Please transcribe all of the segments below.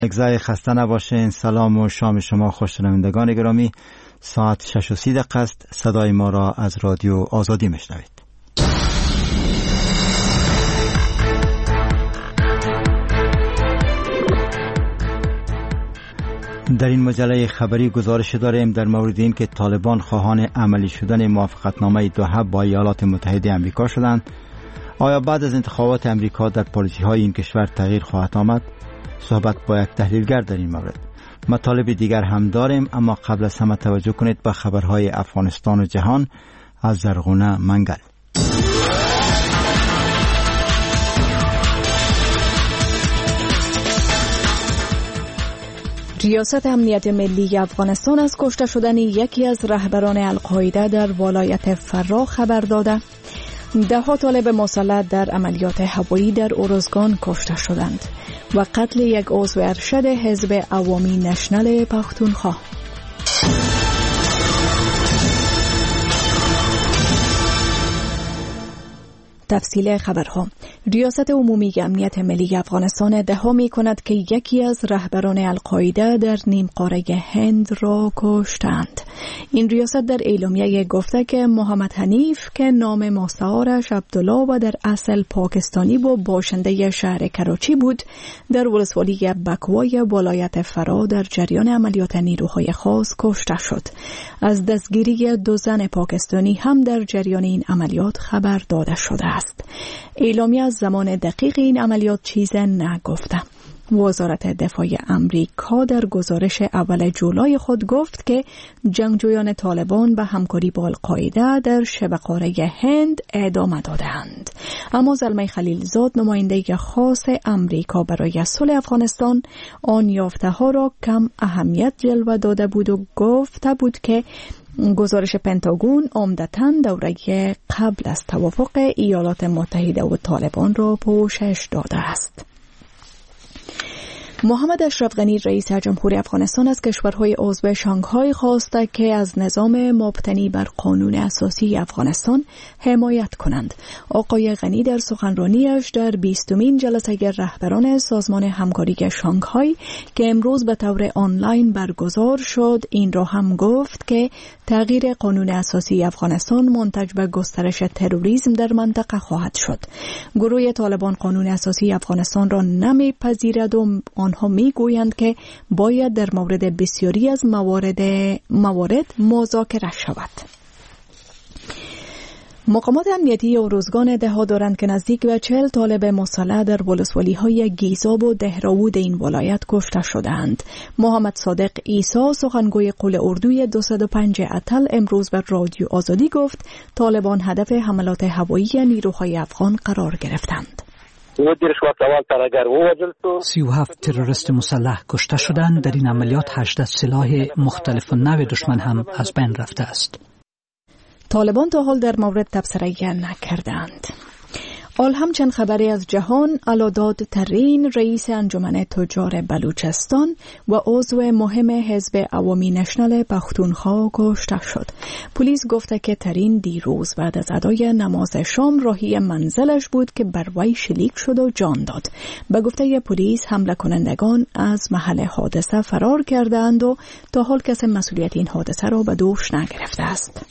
اگزای خسته نباشین. سلام و شام شما خوش‌شنوندگان گرامی. ساعت 6:30 است. صدای ما را از رادیو آزادی میشنوید. در این مجله خبری گزارش داریم در مورد این که طالبان خواهان عملی شدن موافقتنامه دوحه با ایالات متحده آمریکا شدند. آیا بعد از انتخابات آمریکا در پالیسی‌های این کشور تغییر خواهد آمد؟ صحبت با یک تحلیلگر در این مورد. مطالب دیگر هم داریم، اما قبل از همه توجه کنید به خبرهای افغانستان و جهان از زرغونه منگل. ریاست امنیت ملی افغانستان از کشته شدن یکی از رهبران القاعده در ولایت فرا خبر داده. 10 طالب مسلح در عملیات هوایی در ارزگان کشته شدند و قتل یک عضو ارشد حزب عوامی نشنل پختونخوا. تفصیل خبرها. ریاست عمومی امنیت ملی افغانستان ادعا می کند که یکی از رهبران القاعده در نیمقاره هند را کشتند. این ریاست در اعلامیه گفته که محمد حنیف که نام مستعارش عبدالله و در اصل پاکستانی و باشنده شهر کراچی بود، در ولسوالی بکوای ولایت فرا در جریان عملیات نیروهای خاص کشته شد. از دستگیری 2 زن پاکستانی هم در جریان این عملیات خبر داده شده است. اعلامیه از زمان دقیق این عملیات چیز نگفته. وزارت دفاع امریکا در گزارش اول جولای خود گفت که جنگجویان طالبان به همکاری با القاعده در شبه قاره هند ادامه دادند. اما زلمه خلیلزاد، نماینده خاص امریکا برای صلح افغانستان، آن یافته‌ها را کم اهمیت جلوه داده بود و گفته بود که گزارش پنتاگون عمدتاً دوره قبل از توافق ایالات متحده و طالبان را پوشش داده است. محمد اشرف غنی رئیس جمهوری افغانستان از کشورهای عضو شانگهای خواسته که از نظام مبتنی بر قانون اساسی افغانستان حمایت کنند. آقای غنی در سخنرانیش در 20مین جلسه رهبران سازمان همکاری شانگهای که امروز به طور آنلاین برگزار شد، این را هم گفت که تغییر قانون اساسی افغانستان منتج به گسترش تروریسم در منطقه خواهد شد. گروه طالبان قانون اساسی افغانستان را نمیپذیرد و آنها میگویند که باید در مورد بسیاری از موارد مذاکره شود. مقامات امنیتی ارزگان ادعا دارند که نزدیک به 40 طالب مسلح در ولسوالی‌های گیزاب و دهراود این ولایت کشته شدند. محمد صادق عیسی، سخنگوی قول اردوی 205 اتل، امروز به رادیو آزادی گفت طالبان هدف حملات هوایی نیروهای افغان قرار گرفتند. 37 تروریست مسلح کشته شدند. در این عملیات 18 سلاح مختلف نوع دشمن هم از بین رفته است. طالبان تا حال در مورد تبصره نکردند. حال همچنین خبری از جهان. علاداد ترین، رئیس انجمن تجار بلوچستان و عضو مهم حزب عوامی نشنل پختونخوا کشته شد. پلیس گفته که ترین دیروز بعد از ادای نماز شام راهی منزلش بود که بر وی شلیک شد و جان داد. به گفته پلیس حمله کنندگان از محل حادثه فرار کردند و تا حال کسی مسئولیت این حادثه را به دوش نگرفته است.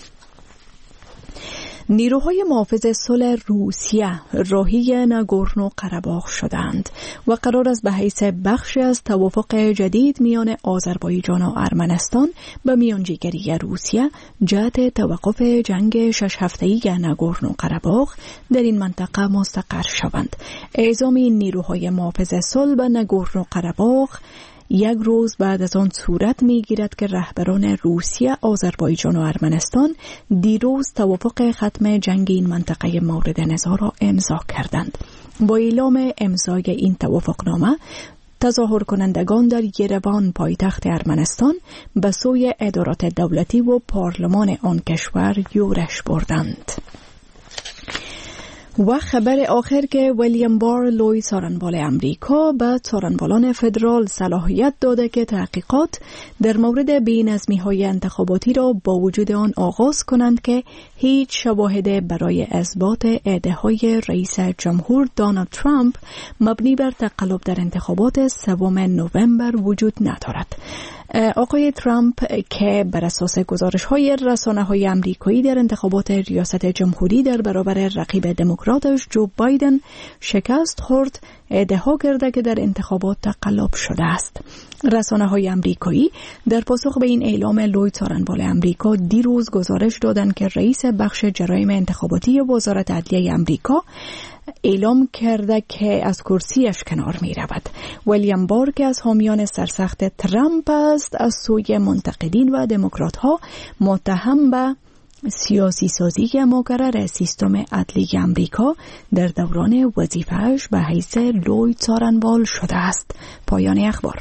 نیروهای محافظ صلح روسیه راهی ناگورنو قره‌باغ شدند و قرار است به حیث بخشی از توافق جدید میان آذربایجان و ارمنستان به میانجیگری روسیه جهت توقف جنگ 6 هفته‌ای ناگورنو قره‌باغ در این منطقه مستقر شوند. اعزام این نیروهای محافظ صلح به ناگورنو قره‌باغ یک روز بعد از آن صورت می‌گیرد که رهبران روسیه، آذربایجان و ارمنستان دیروز توافق ختم جنگ این منطقه مورد نزاع را امضا کردند. با اعلام امضای این توافقنامه، تظاهر کنندگان در یروان پایتخت ارمنستان به سوی ادارات دولتی و پارلمان آن کشور یورش بردند. و خبر آخر که ویلیام بار لوی سارنبال امریکا به سارنبالان فدرال صلاحیت داده که تحقیقات در مورد بی‌نظمی‌های انتخاباتی را با وجود آن آغاز کنند که هیچ شواهد برای اثبات ادعاهای رئیس جمهور دونالد ترامپ مبنی بر تقلب در انتخابات 3 نوامبر وجود ندارد. آقای ترامپ که بر اساس گزارش‌های رسانه‌های آمریکایی در انتخابات ریاست جمهوری در برابر رقیب دموکراتش جو بایدن شکست خورد، ادعا کرده که در انتخابات تقلب شده است. رسانه‌های آمریکایی در پاسخ به این اعلام لوی سارنبال امریکا دیروز گزارش دادند که رئیس بخش جرایم انتخاباتی وزارت عدلیه آمریکا اعلام کرده که از کرسیش کنار می رود. ویلیام بار که از حامیان سرسخت ترامپ است، از سوی منتقدین و دموکرات ها متهم به سیاسی سازی مقرر سیستم عدلی آمریکا در دوران وظیفه‌اش به حیث لوی سارنبال شده است. پایان اخبار.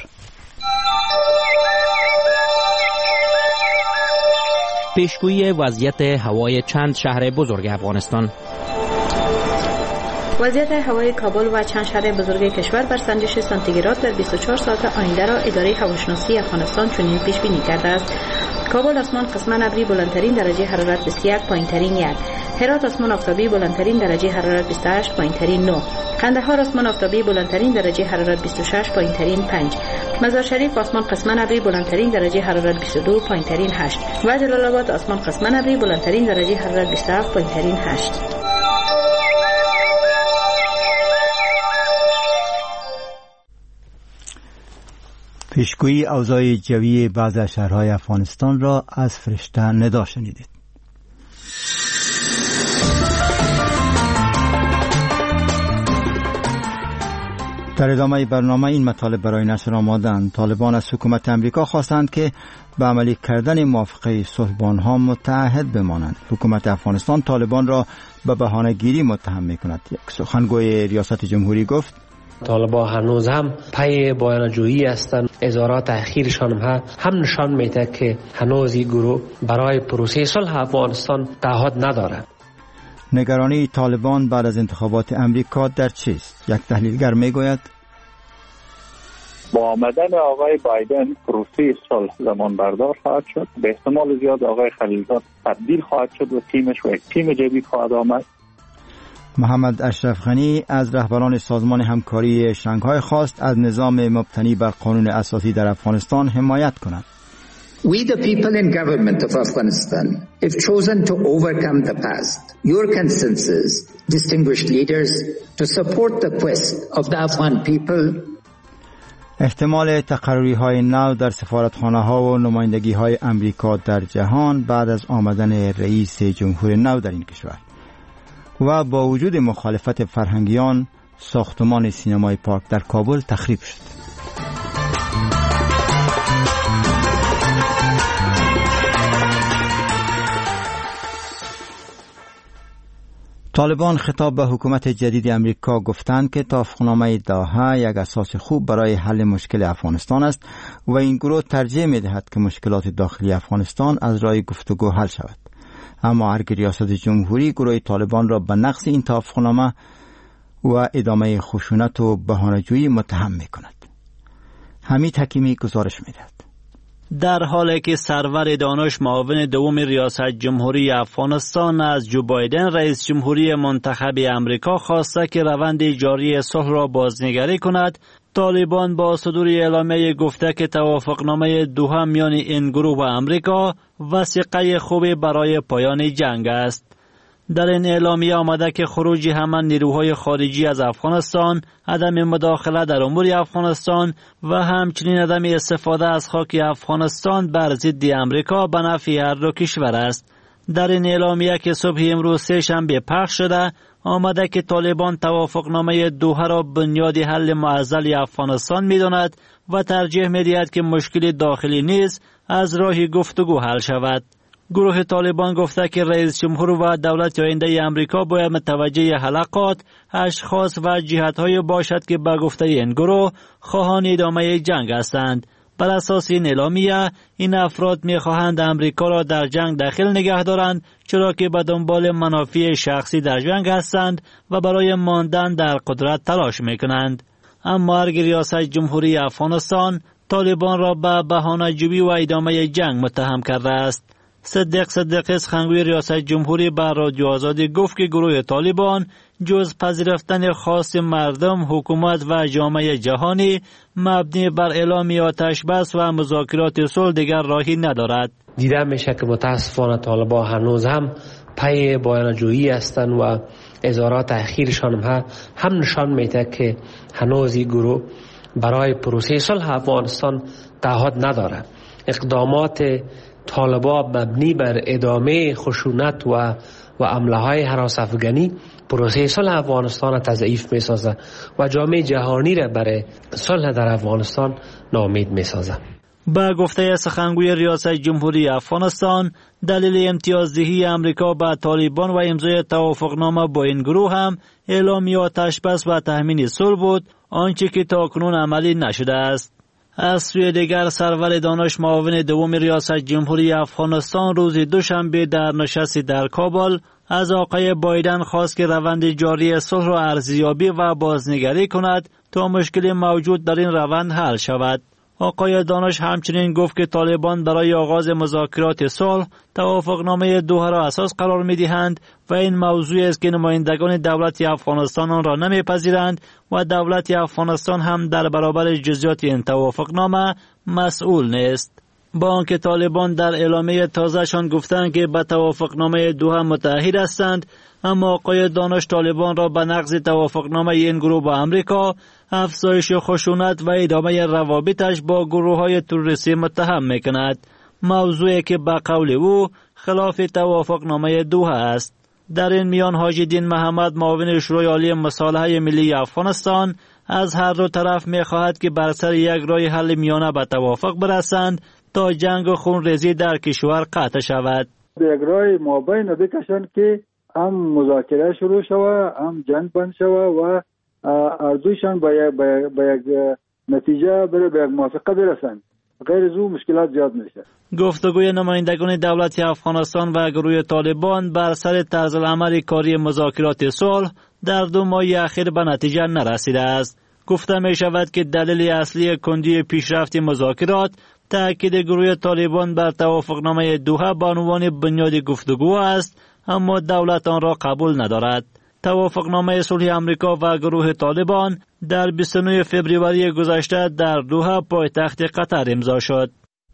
پیشگویی وضعیت هوای چند شهر بزرگ افغانستان. وضعیت هوای کابل و چند شهر بزرگ کشور بر سنجش سانتیگراد در 24 ساعت آینده را اداره هواشناسی افغانستان چنین پیش بینی کرده است: کابل آسمان قسما ابری بلندترین درجه حرارت 21 پایینترین 1، هرات آسمان آفتابی بلندترین درجه حرارت 28 پایینترین 9، قندهار آسمان آفتابی بلندترین درجه حرارت 26 پایینترین 5، مزار شریف آسمان قسما ابری بلندترین درجه حرارت 22 پایینترین 8 و جلال آباد آسمان قسما ابری بلندترین درجه حرارت 27 پایینترین 8. پیشگویی اوضاع جوی بعضی شهرهای افغانستان را از فرشته ندا شنیدید. در ادامه برنامه این مطالب برای نشر آمادند. طالبان از حکومت امریکا خواستند که به عملی کردن موافقه صلح با آنها متعهد بمانند. حکومت افغانستان طالبان را به بهانه‌گیری متهم می‌کند. یک سخنگوی ریاست جمهوری گفت طالبان هنوز هم پی بیانجویی هستند. اظهارات تأخیرشان هم نشان میده که هنوز این گروه برای پروسه صلح افغانستان تعهد ندارد. نگرانی طالبان بعد از انتخابات امریکا در چیست؟ یک تحلیلگر میگوید با آمدن آقای بایدن پروسه صلح زمان بردار خواهد شد. به احتمال زیاد آقای خلیلزاد تبدیل خواهد شد و تیمش و یک تیم جدید خواهد آمد. محمد اشرف غنی از رهبران سازمان همکاری شانگهای خواست از نظام مبتنی بر قانون اساسی در افغانستان حمایت کنند. We the people in government of Afghanistan have chosen to overcome the past. Your consensus, distinguished leaders, to support the quest of the Afghan people. احتمال تقرری های نو در سفارتخانه ها و نمایندگی های امریکا در جهان بعد از آمدن رئیس جمهور نو در این کشور و با وجود مخالفت فرهنگیان ساختمان سینمای پارک در کابل تخریب شد. طالبان خطاب به حکومت جدید امریکا گفتند که توافقنامه دوحه یک اساس خوب برای حل مشکل افغانستان است و این گروه ترجیح می‌دهد که مشکلات داخلی افغانستان از راه گفتگو حل شود. اما هرگاه ریاست جمهوری گروه طالبان را به نقض این توافقنامه و ادامه خشونت و بهانه‌جویی متهم می‌کند. حمید حکیمی گزارش می‌دهد. در حالی که سرور دانش معاون دوم ریاست جمهوری افغانستان از جو بایدن رئیس جمهوری منتخب امریکا خواسته که روند جاری صلح را بازنگری کند، طالبان با صدور اعلامیه گفته که توافقنامه دوحه میان این گروه و امریکا وثیقه خوبی برای پایان جنگ است. در این اعلامیه آمده که خروج همه نیروهای خارجی از افغانستان، عدم مداخله در امور افغانستان و همچنین عدم استفاده از خاک افغانستان بر ضد امریکا به نفع هر دو کشور است. در این اعلامیه که صبح امروز سه‌شنبه پخش شده، آمده که طالبان توافقنامه دوحه را بنیاد حل معضل افغانستان می‌داند و ترجیح می‌دهد که مشکل داخلی نیز از راه گفتگو حل شود. گروه طالبان گفته که رئیس جمهور و دولت آینده امریکا باید متوجه حلقات، اشخاص و جهت‌های باشد که به گفته این گروه خواهان ادامه جنگ هستند. بر اساس این اعلامیه این افراد می‌خواهند امریکا را در جنگ داخل نگه دارند، چرا که به دنبال منافع شخصی در جنگ هستند و برای ماندن در قدرت تلاش می‌کنند. اما اگر ریاست جمهوری افغانستان طالبان را به بهانه‌جویی و ادامه جنگ متهم کرده است. صدیق صدیقی سخنگوی ریاست جمهوری به رادیو آزادی گفت که گروه طالبان جز پذیرفتن خواست مردم، حکومت و جامعه جهانی مبنی بر اعلام آتش بس و مذاکرات صلح دیگر راهی ندارد. دیده میشه که متاسفانه طالبان هنوز هم پی بیانجویی هستند و اظهارات اخیرشان هم نشان میده که هنوز این گروه برای پروسه صلح افغانستان تعهد نداره. اقدامات طالبان مبنی بر ادامه خشونت و حمله های هراس افغانی پروسه صلح افغانستان تضعیف میسازه و جامعه جهانی را برای صلح در افغانستان ناامید میسازه. با گفته سخنگوی ریاست جمهوری افغانستان، دلیل امتیازدهی امریکا به طالبان و امضای توافقنامه با این گروه هم اعلام آتش بس و تضمین صلح بود، آنچه که تاکنون عملی نشده است. از سوی دیگر سرور دانش معاون دوم ریاست جمهوری افغانستان روز دوشنبه در نشستی در کابل از آقای بایدن خواست که روند جاری صلح را ارزیابی و بازنگری کند تا مشکل موجود در این روند حل شود. آقای دانش همچنین گفت که طالبان برای آغاز مذاکرات صلح توافقنامه دوحه را اساس قرار می‌دهند و این موضوع است که نمایندگان دولت افغانستان آن را نمی‌پذیرند و دولت افغانستان هم در برابر جزئیات این توافقنامه مسئول نیست. با آنکه طالبان در اعلامیه تازه‌شان گفتند که به توافقنامه دوحه متعهد هستند، اما آقای دانش طالبان را به نقض توافقنامه این گروه با امریکا، افزایش خشونت و ادامه روابطش با گروه‌های تروریستی متهم می‌کند، موضوعی که به قول او خلاف توافقنامه دوحه است. در این میان حاجی دین محمد معاون شورای عالی مصالحه ملی افغانستان از هر دو طرف می‌خواهد که بر سر یک راه حل میانه به توافق برسند تا جنگ و خونریزی در کشور قطع شود. یک راه مابین بکشند که هم مذاکره شروع شود، هم جنگ بند شود و ارزوشان به یک نتیجه به یک موافقه برسند. غیر از او مشکلات زیاد میشه. گفتگوی نمایندگان دولت افغانستان و گروه طالبان بر سر طرز العمل کاری مذاکرات صلح در 2 ماه اخیر به نتیجه نرسیده است. گفته می شود که دلیل اصلی کندی پیشرفت مذاکرات تأکید گروه طالبان بر توافقنامه دوحه به عنوان بنیاد گفتگو است، اما دولت آن را قبول ندارد. توافقنامه صلح امریکا و گروه طالبان در 29 فوریه گذشته در دوحه پایتخت قطر امضا شد.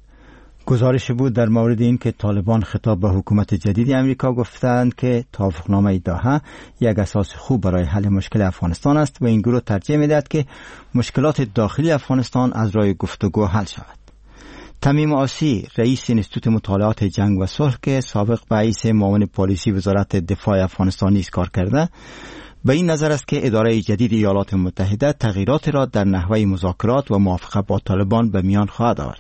گزارش بود در مورد این که طالبان خطاب به حکومت جدید امریکا گفتند که توافقنامه دوحه یک اساس خوب برای حل مشکل افغانستان است و این گروه ترجیح می‌دهد که مشکلات داخلی افغانستان از راه گفتگو حل شود. تمیم آسی، رئیس انستیتوت مطالعات جنگ و صلح که سابق رئیس معاون پالیسی وزارت دفاع افغانستان نیز کار کرده، به این نظر است که اداره جدید ایالات متحده تغییرات را در نحوه مذاکرات و موافقه با طالبان به میان خواهد آورد.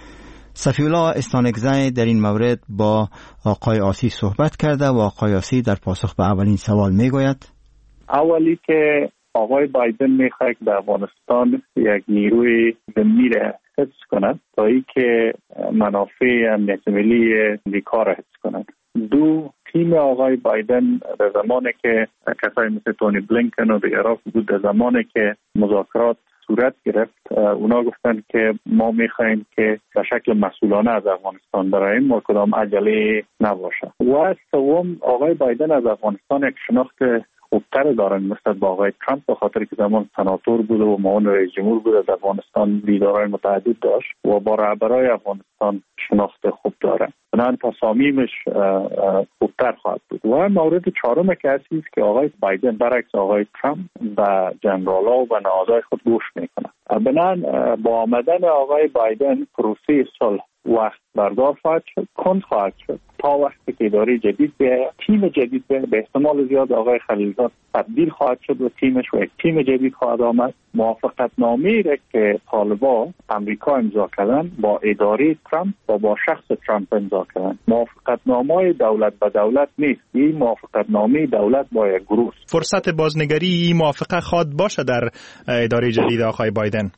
صفی الله استانکزی در این مورد با آقای آسی صحبت کرده و آقای آسی در پاسخ به اولین سوال میگوید: اولی که آقای بایدن میخواد در افغانستان یک نیروی ضمنی را حفظ کند تا اینکه منافع امنیت ملی امریکا را حفظ کند. 2. تیم آقای بایدن در زمانی که کسایی مثل تونی بلینکن و دیگران بود، در زمانی که مذاکرات صورت گرفت، اونا گفتن که ما میخوایم که به شکل مسئولانه از افغانستان براییم و کدام عجله نباشه. و 3. آقای بایدن از افغانستان یک شناخت خوبتر دارن نسبت به آقای ترامپ، به خاطر که زمان سناتور بود و معاون رئیس جمهور بود، از افغانستان دیدارهای متعدد داشت و با رهبرای افغانستان شناخت خوب داره. بنابراین تصامیمش خوبتر خواهد بود. و مورد 4 که هست که آقای بایدن برعکس آقای ترامپ به جنرال‌ها و به نهادهای خود گوش میکنه. بنابراین با آمدن آقای بایدن پروسه صلح وقت بردار خواهد شد، کند خواهد شد تا وقتی که اداره جدید به تیم جدید به احتمال زیاد آقای خلیلزاد تبدیل خواهد شد و تیمش و یک تیم جدید خواهد آمد. موافقتنامه‌ای را که طالبان امریکا امضا کردن با اداره ترامپ و با شخص ترامپ امضا کردن، موافقتنامه دولت به دولت نیست، این موافقتنامه دولت با یک گروه. فرصت بازنگری این موافقه خواهد باشه در اداره جدید آقای بایدن؟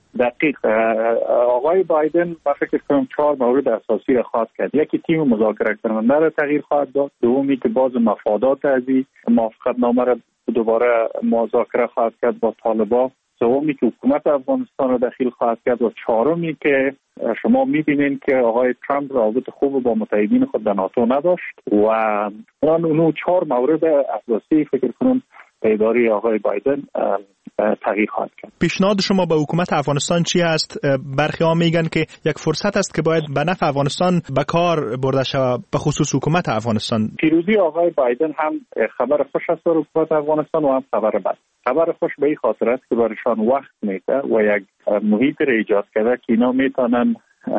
دقیق. آقای بایدن با فکر کنم 4 مورد اساسی را خواهد کرد. یکی تیم مذاکره کننده را تغییر خواهد داد، دومی که باز مفادات از این موافقتنامه را دوباره مذاکره خواهد کرد با طالبان، سومی که حکومت افغانستان را دخیل خواهد کرد و چهارمی که شما می‌بینید که آقای ترامپ رابطه خوب با متحدین خود در ناتو نداشت و اون 4 مورد اساسی فکر کنم اداره آقای بایدن تغییر خواهد کرد. پیشنهاد شما به حکومت افغانستان چی است؟ برخی ها میگن که یک فرصت است که باید به نفع افغانستان به کار برده شود، به خصوص حکومت افغانستان. پیروزی آقای بایدن هم خبر خوش است برای حکومت افغانستان و هم خبر بد. خبر خوش به این خاطر است که برایشان وقت میده و یک محیط را ایجاد کرده که اینا میتونن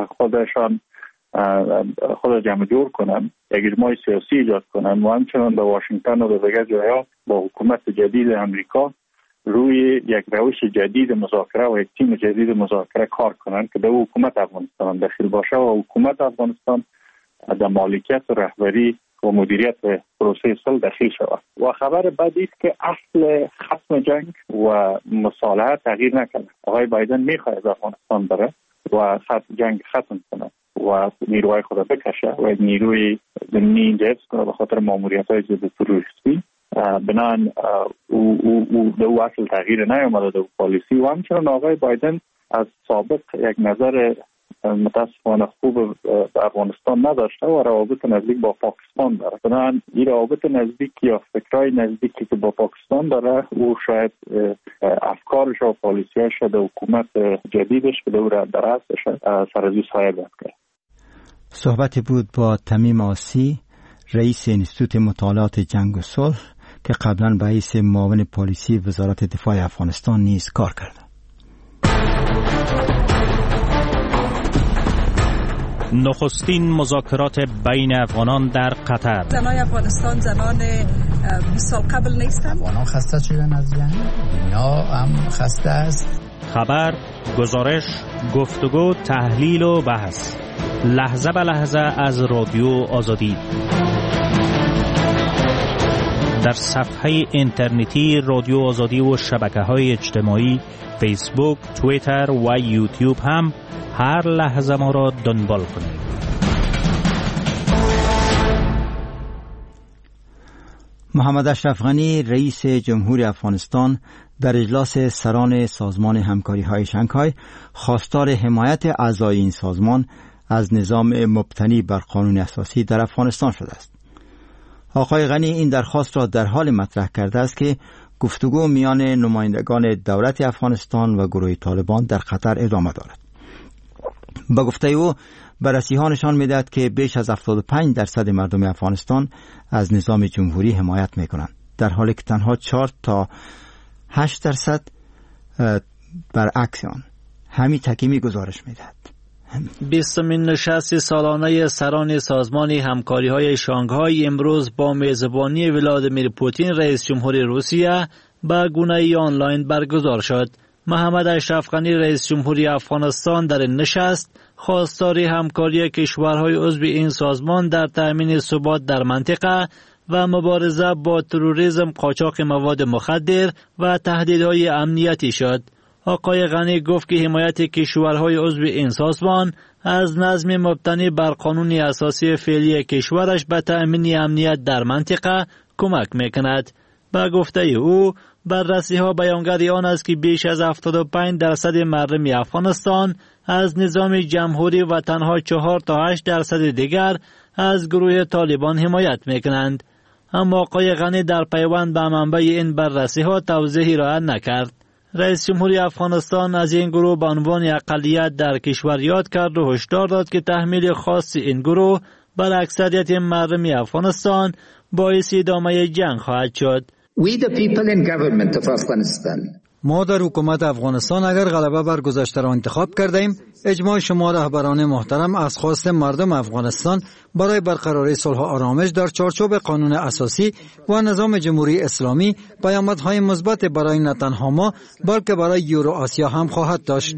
خود جمع جور کنن، یک اجماع سیاسی ایجاد کنن و همچنان در واشنگتن و در دیگر جاها با حکومت جدید امریکا روی یک روش جدید مذاکره و یک تیم جدید مذاکره کار کنن که به حکومت افغانستان داخل باشه و حکومت افغانستان در مالکیت و رهبری و مدیریت پروسه صلح داخل شود. و خبر بعدی است که اصل ختم جنگ و مصالحه تغییر نکنه. آقای بایدن میخواد از افغانستان بره و جنگ ختم کنه و نیروهای خود بکشه و نیروی زمینی اینجا حفظ کنه به خاطر ماموریت‌های ضد تروریستی. بنان او اصل تغییر نیامده در پالیسی و همچنان آقای بایدن از سابق یک نظر متاسفانه خوب به افغانستان نداشته و روابط نزدیک با پاکستان داره. بنان این روابط نزدیک یا فکرهای نزدیکی که با پاکستان داره او شاید افکارش و پالیسیاش در حکومت جدیدش به دور درستش سرازی سایه بیاد کرد. صحبتی بود با تمیم آسی، رئیس انستیتوت مطالعات جنگ و صلح که قبلا به حیث معاون پالیسی وزارت دفاع افغانستان نیز کار کرد. نخستین مذاکرات بین افغانان در قطر. زنان افغانستان زنان 20 سال قبل نیستند. افغانان خسته شدن از جنگ، دنیا هم خسته است. خبر، گزارش، گفتگو، تحلیل و بحث، لحظه به لحظه از رادیو آزادی. در صفحه اینترنتی رادیو آزادی و شبکه‌های اجتماعی فیسبوک، توییتر و یوتیوب هم هر لحظه ما را دنبال کنید. محمد اشرف غنی رئیس جمهوری افغانستان در اجلاس سران سازمان همکاری‌های شانگهای خواستار حمایت اعضای این سازمان از نظام مبتنی بر قانون اساسی در افغانستان شده است. آقای غنی این درخواست را در حال مطرح کرده است که گفتگو میان نمایندگان دولت افغانستان و گروه طالبان در قطر ادامه دارد. با گفته او بررسی‌ها نشان می‌دهد که بیش از 75% مردم افغانستان از نظام جمهوری حمایت می‌کنند، در حالی که تنها 4 تا 8% برعکس آن. همین تکیمی گزارش می‌دهد. 20مین نشست سالانه سران سازمان همکاری‌های شانگهای امروز با میزبانی ولادیمیر پوتین رئیس جمهوری روسیه به گونه‌ای آنلاین برگزار شد. محمد اشرف غنی رئیس جمهوری افغانستان در این نشست خواستار همکاری کشورهای عضو این سازمان در تأمین ثبات در منطقه و مبارزه با تروریسم، قاچاق مواد مخدر و تهدیدهای امنیتی شد. آقای غنی گفت که حمایت کشورهای عضو این سازمان از نظم مبتنی بر قانون اساسی فعلی کشورش به تأمین امنیت در منطقه کمک میکند. با گفته او بررسی‌ها بیانگر آن است که بیش از 75% مردم افغانستان از نظام جمهوری و تنها 4 تا 8% دیگر از گروه طالبان حمایت میکنند. اما آقای غنی در پیوند به منبع این بررسی‌ها توضیحی ارائه نکرد. رئیس جمهوری افغانستان از این گروه به عنوان اقلیت در کشور یاد کرد و هشدار داد که تحمیل خاص این گروه بر اکثریت مردم افغانستان باعث ادامه جنگ خواهد شد. We the people in government of Afghanistan. ما در حکومت افغانستان اگر غلبه بر گذشته را انتخاب کردیم، اجماع شما رهبران محترم از خواست مردم افغانستان برای برقراری صلح و آرامش در چارچوب قانون اساسی و نظام جمهوری اسلامی پیامدهای مثبت برای نه تنها ما بلکه برای یورو آسیا هم خواهد داشت.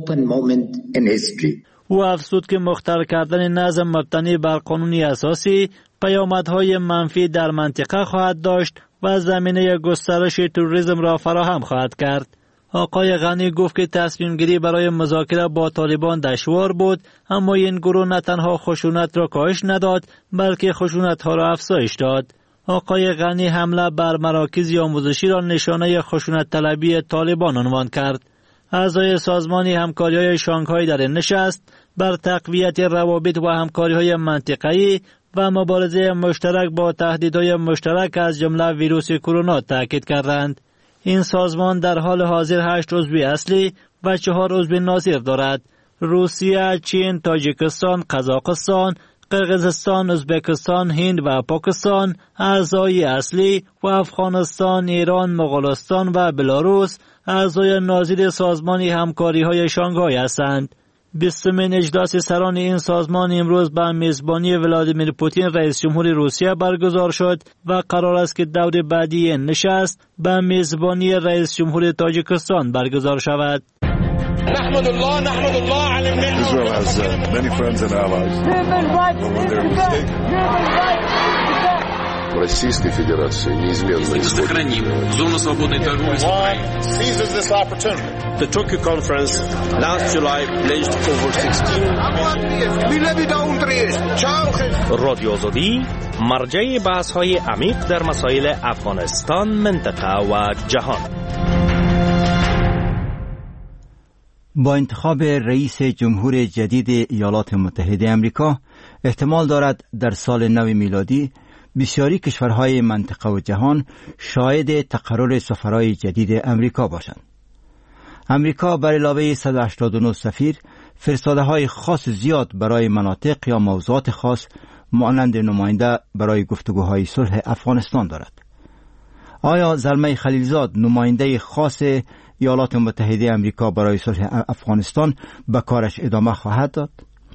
او افزود که مختل کردن نظم مبتنی بر قانون اساسی پیامدهای منفی در منطقه خواهد داشت و زمینه گسترش تروریسم را فراهم خواهد کرد. آقای غنی گفت که تصمیم گیری برای مذاکره با طالبان دشوار بود، اما این گروه نه تنها خشونت را کاهش نداد بلکه خشونت ها را افزایش داد. آقای غنی حمله بر مراکز آموزشی را نشانه خشونت طلبی طالبان عنوان کرد. اعضای سازمان همکاری‌های شانگهای در این نشست بر تقویت روابط و همکاری‌های منطقه‌ای و مبارزه مشترک با تهدیدهای مشترک از جمله ویروس کرونا تاکید کردند. این سازمان در حال حاضر 8 عضو اصلی و 4 عضو ناظر دارد: روسیه، چین، تاجیکستان، قزاقستان، قرقیزستان، ازبکستان، هند و پاکستان اعضای اصلی و افغانستان، ایران، مغولستان و بلاروس اعضای ناظر سازمان همکاری‌های شانگهای هستند. 20مین اجلاس سران این سازمان امروز به میزبانی ولادیمیر پوتین رئیس جمهور روسیه برگزار شد و قرار است که دور بعدی این نشست به میزبانی رئیس جمهور تاجیکستان برگزار شود. نحمد الله على النعمة. Israel has many friends and allies. Российской Федерации неизменно сохраним зону свободной торговли с Украиной. Seizes this opportunity. The Tokyo conference last July pledged over 16 رادیو آزادی مرجع بحث‌های عمیق در مسائل افغانستان، منطقه و جهان. با انتخاب رئیس جمهور جدید ایالات متحده آمریکا احتمال دارد در سال نو میلادی بسیاری کشورهای منطقه و جهان شاهد تقرر سفرهای جدید امریکا باشند. امریکا بر علاوه 189 سفیر فرستاده‌های خاص زیاد برای مناطق یا موضوعات خاص مانند نماینده برای گفتگوهای صلح افغانستان دارد. آیا زلمه خلیلزاد نماینده خاص ایالات متحده آمریکا برای صلح افغانستان به کارش ادامه خواهد داد؟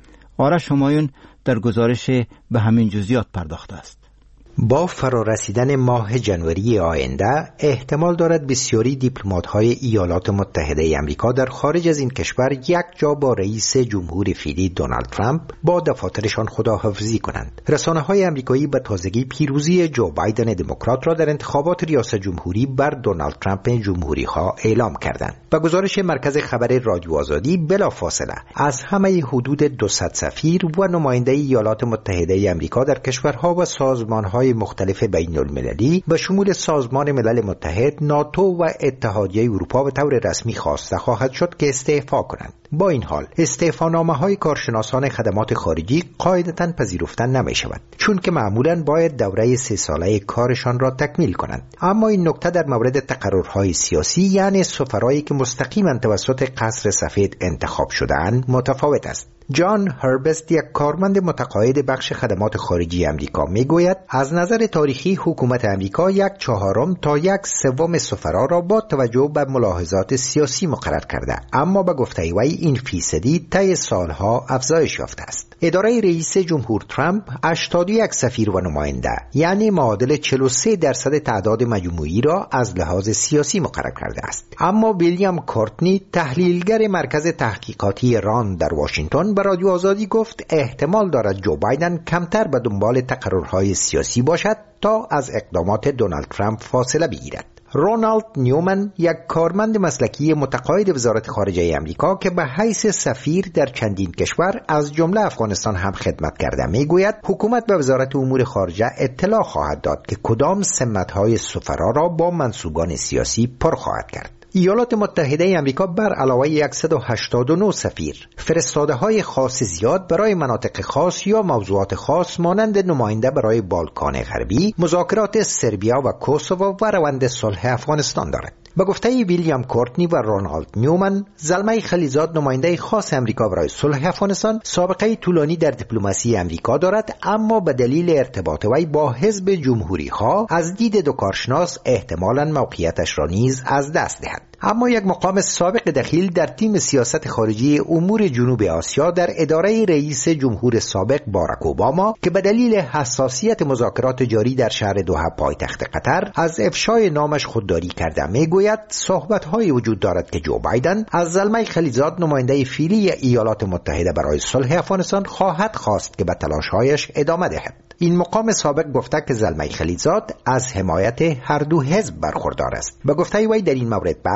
آرش همایون در گزارش به همین جزئیات پرداخته است. با فرارسیدن ماه جنوری آینده احتمال دارد بسیاری دیپلمات‌های ایالات متحده آمریکا در خارج از این کشور یک جا با رئیس جمهور فعلی دونالد ترامپ با دفاترشان خداحافظی کنند. رسانه‌های آمریکایی به تازگی پیروزی جو بایدن دموکرات را در انتخابات ریاست جمهوری بر دونالد ترامپ جمهوری‌خواه اعلام کردند. با گزارش مرکز خبر رادیو آزادی بلافاصله از همه حدود 200 سفیر و نماینده ایالات متحده آمریکا در کشورها و سازمان‌های مختلف بین المللی به شمول سازمان ملل متحد، ناتو و اتحادیه اروپا به طور رسمی خواسته خواهد شد که استعفا کنند. با این حال استعفانامه‌های کارشناسان خدمات خارجی قاعدتاً پذیرفته نمی‌شود، چون که معمولاً باید دوره 3 ساله کارشان را تکمیل کنند. اما این نکته در مورد تقررهای سیاسی، یعنی سفرایی که مستقیما توسط قصر سفید انتخاب شده‌اند، متفاوت است. جان هربست، یک کارمند متقاعد بخش خدمات خارجی آمریکا، میگوید از نظر تاریخی حکومت آمریکا 1/4 تا 1/3 سفرا را با توجه به ملاحظات سیاسی مقرر کرده، اما به گفته وی این فیصدی طی سالها افزایش یافته است. اداره رئیس جمهور ترامپ 81 سفیر و نماینده، یعنی معادل 43% تعداد مجموعی را از لحاظ سیاسی مقرر کرده است. اما ویلیام کورتنی، تحلیلگر مرکز تحقیقاتی راند در واشنگتن، به رادیو آزادی گفت احتمال دارد جو بایدن کمتر به دنبال تقررهای سیاسی باشد تا از اقدامات دونالد ترامپ فاصله بگیرد. رونالد نیومن، یک کارمند مسلکی متقاعد وزارت خارجه آمریکا که به حیث سفیر در چندین کشور از جمله افغانستان هم خدمت کرده، میگوید حکومت به وزارت امور خارجه اطلاع خواهد داد که کدام سمت‌های سفرا را با منصوبان سیاسی پر خواهد کرد. ایالات متحده آمریکا بر علاوه 189 سفیر فرستاده‌های خاص زیاد برای مناطق خاص یا موضوعات خاص مانند نماینده برای بالکان غربی، مذاکرات سربیا و کوسوو و روند صلح افغانستان دارد. به گفته ویلیام کورتنی و رونالد نیومن، زلمه خلیلزاد نماینده خاص آمریکا برای صلح افغانستان سابقه طولانی در دیپلماسی آمریکا دارد، اما به دلیل ارتباط وی با حزب جمهوری‌خواه از دید دو کارشناس احتمالاً موقعیتش را نیز از دست دهد. اما یک مقام سابق دخیل در تیم سیاست خارجی امور جنوب آسیا در اداره رئیس جمهور سابق باراک اوباما که به دلیل حساسیت مذاکرات جاری در شهر دوحه پایتخت قطر از افشای نامش خودداری کرده، میگوید صحبت‌هایی وجود دارد که جو بایدن از زلمه خلیلزاد نماینده فعلی ایالات متحده برای صلح افغانستان خواهد خواست که به تلاش‌هایش ادامه دهد. این مقام سابق گفته که زلمه خلیلزاد از حمایت هر دو حزب برخوردار است. به گفته وی در این مورد بحث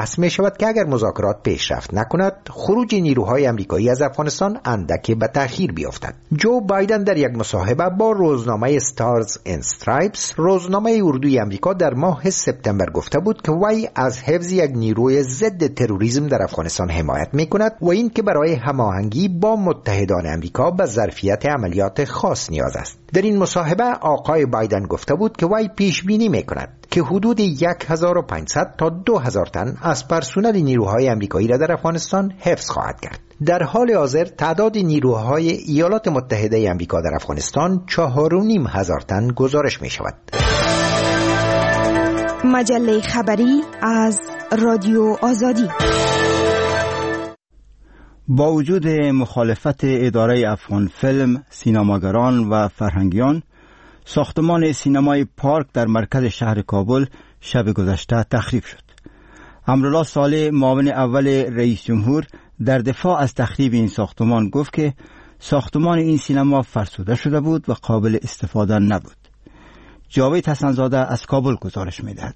رسم می شود که اگر مذاکرات پیشرفت نکند خروج نیروهای آمریکایی از افغانستان اندکی به تأخیر بیفتد. جو بایدن در یک مصاحبه با روزنامه استارز اند استرایپس، روزنامه اردوی آمریکا، در ماه سپتامبر گفته بود که وی از حفظ یک نیروی ضد تروریسم در افغانستان حمایت می کند و این که برای هماهنگی با متحدان آمریکا به ظرفیت عملیات خاص نیاز است. در این مصاحبه آقای بایدن گفته بود که وی پیش بینی می کند که حدود 1500 تا 2000 تن از پرسنل نیروهای آمریکایی را در افغانستان حفظ خواهد کرد. در حال حاضر تعداد نیروهای ایالات متحده آمریکا در افغانستان 4500 تن گزارش می شود. مجله خبری از رادیو آزادی. با وجود مخالفت اداره افغان فیلم، سینماگران و فرهنگیان، ساختمان سینمای پارک در مرکز شهر کابل شب گذشته تخریب شد. امرالله صالح، معاون اول رئیس جمهور، در دفاع از تخریب این ساختمان گفت که ساختمان این سینما فرسوده شده بود و قابل استفاده نبود. جاوید حسن‌زاده از کابل گزارش می‌دهد.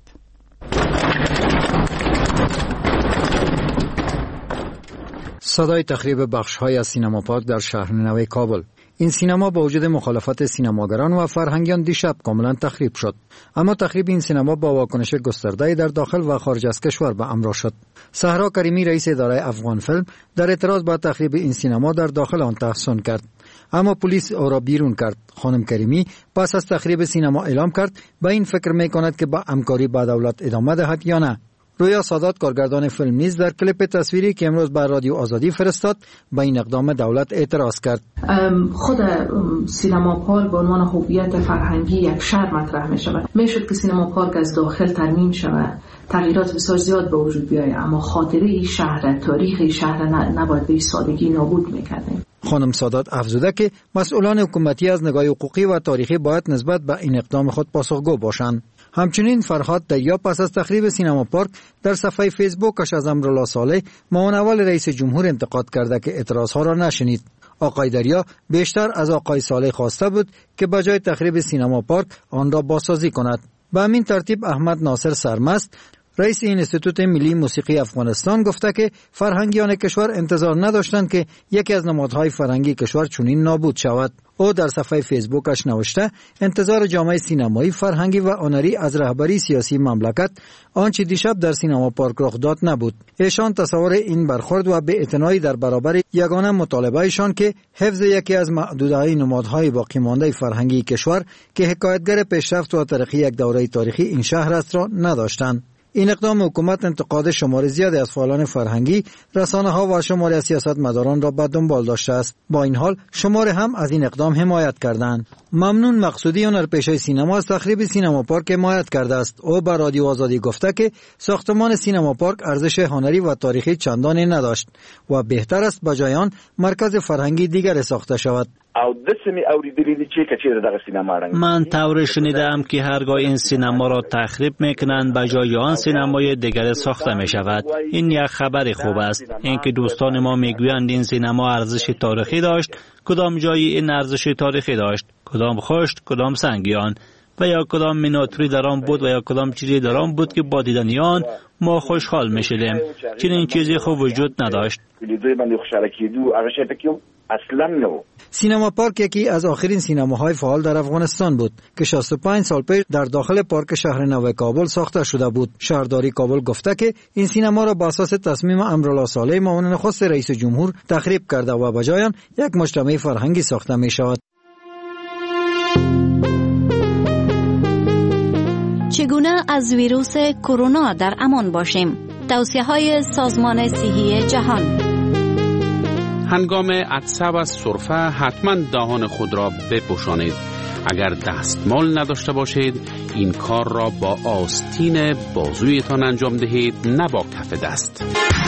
صدای تخریب بخش‌های از سینما پارک در شهر نو کابل. این سینما با وجود مخالفت سینماگران و فرهنگیان دیشب کاملا تخریب شد. اما تخریب این سینما با واکنش گسترده در داخل و خارج از کشور به همراه شد. صحرا کریمی، رئیس اداره افغان فیلم، در اعتراض با تخریب این سینما در داخل آن تحسن کرد، اما پلیس او را بیرون کرد. خانم کریمی پس از تخریب سینما اعلام کرد به این فکر می‌کند که با همکاری با دولت ادامه دهد یا نه. رویا سادات، کارگردان فیلم، نیز در کلیپ تصویری که امروز بر رادیو آزادی فرستاد به این اقدام دولت اعتراض کرد. خود سینما پارک به عنوان هویت فرهنگی یک شهر مطرح می شود. میشد که سینما پارک از داخل ترمیم شود، تغییرات بسیار زیاد به وجود بیاید، اما خاطره این شهر، تاریخ این شهر نباید به سادگی نابود میکردیم. خانم سادات افزوده که مسئولان حکومتی از نگاه حقوقی و تاریخی باید نسبت به این اقدام خود پاسخگو باشند. همچنین فرهاد دریا پس از تخریب سینما پارک در صفحه فیسبوکش از امرالله صالح، معاون اول رئیس جمهور، انتقاد کرده که اعتراضها را نشنید. آقای دریا بیشتر از آقای صالح خواسته بود که بجای تخریب سینما پارک آن را بازسازی کند. به همین ترتیب احمد ناصر سرمست، رئیس اینستیتوت ملی موسیقی افغانستان، گفته که فرهنگیان کشور انتظار نداشتند که یکی از نمادهای فرهنگی کشور چنین نابود شود. او در صفحه فیسبوکش نوشته انتظار جامعه سینمایی، فرهنگی و هنری از رهبری سیاسی مملکت آنچه دیشب در سینما پارک رخ داد نبود. ایشان تصور این برخورد و بی‌اعتنایی در برابر یگانه مطالبهشان که حفظ یکی از معدودهای نمادهای باقی مانده فرهنگی کشور که حکایتگر پیشرفت و ترقی یک دوره تاریخی این شهر است را نداشتند. این اقدام حکومت انتقاد شمار زیادی از فعالان فرهنگی، رسانه‌ها و شماری از سیاستمداران را به دنبال داشته است. با این حال شمار هم از این اقدام حمایت کردند. ممنون مقصودی، هنرپیشه سینما، از تخریب سینما پارک حمایت کرده است. او به رادیو آزادی گفته که ساختمان سینما پارک ارزش هنری و تاریخی چندانی نداشت و بهتر است بجای آن مرکز فرهنگی دیگر ساخته شود. من طور شنیدم که هرگاه این سینما را تخریب میکنند به جای آن سینمای دیگر ساخته می شود. این یک خبر خوب است. اینکه دوستان ما میگویند این سینما ارزش تاریخی داشت، کدام جایی این ارزش تاریخی داشت؟ کدام خشت، کدام سنگیان، و یا کدام میناتوری در آن بود و یا کدام چیزی در آن بود که با دیدن آن ما خوشحال میشدیم. چنین چیزی خوب وجود نداشت. سینما پارک یکی از آخرین سینماهای فعال در افغانستان بود که 65 سال پیش در داخل پارک شهر نو کابل ساخته شده بود. شهرداری کابل گفته که این سینما را بر اساس تصمیم امرالله صالح، معاون نخست رئیس جمهور، تخریب کرده و به جای آن یک مجتمع فرهنگی ساخته می شود. چگونه از ویروس کرونا در امان باشیم؟ توصیه‌های سازمان صحی جهان. هنگام عطسه و سرفه حتما دهان خود را بپوشانید. اگر دستمال نداشته باشید این کار را با آستین بازویتان انجام دهید، نه با کف دست.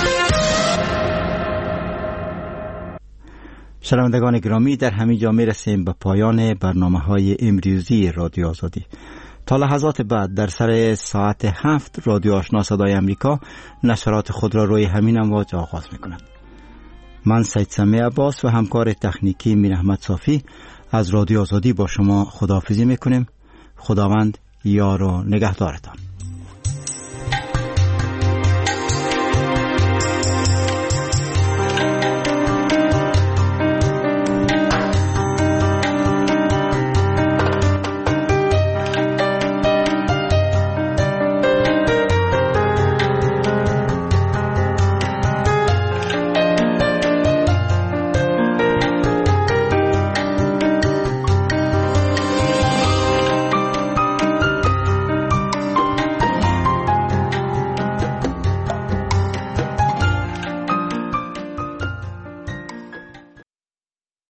شنوندگان گرامی، در همین جا میرسیم به پایان برنامه‌های امروزی رادیو آزادی. تا لحظات بعد در سر ساعت 7 رادیو آشنا صدای امریکا نشرات خود را روی همین امواج آغاز می‌کند. من سید سمیع عباس و همکار تکنیکی میر احمد صافی از رادیو آزادی با شما خداحافظی می‌کنیم. خداوند یار و نگهدارتان.